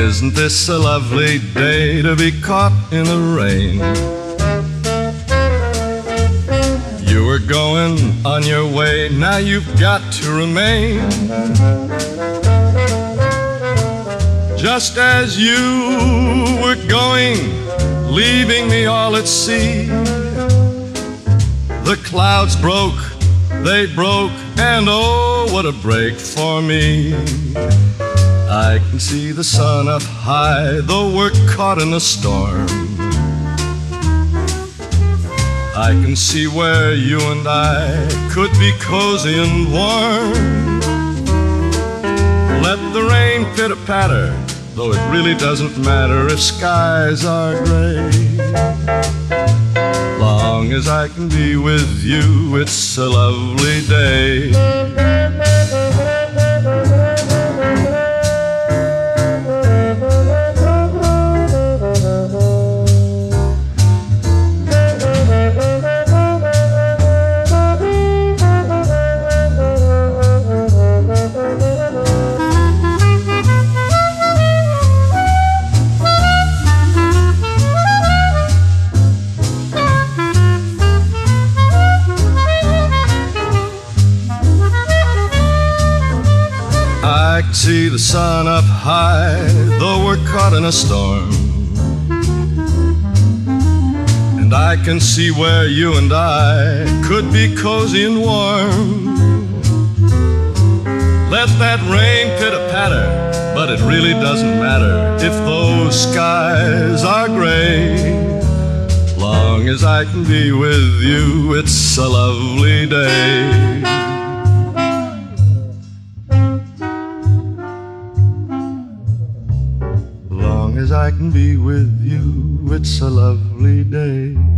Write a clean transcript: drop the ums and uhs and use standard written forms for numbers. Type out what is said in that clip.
Isn't this a lovely day to be caught in the rain? You were going on your way, now you've got to remain. Just as you were going, leaving me all at sea, the clouds broke, they broke, and oh, what a break for me. I can see the sun up high, though we're caught in a storm. I can see where you and I could be cozy and warm. Let the rain pitter-patter, though it really doesn't matter if skies are gray. Long as I can be with you, it's a lovely day. I can see the sun up high, though we're caught in a storm. And I can see where you and I could be cozy and warm. Let that rain pitter-patter, but it really doesn't matter if those skies are gray. Long as I can be with you, it's a lovely day. As I can be with you, it's a lovely day.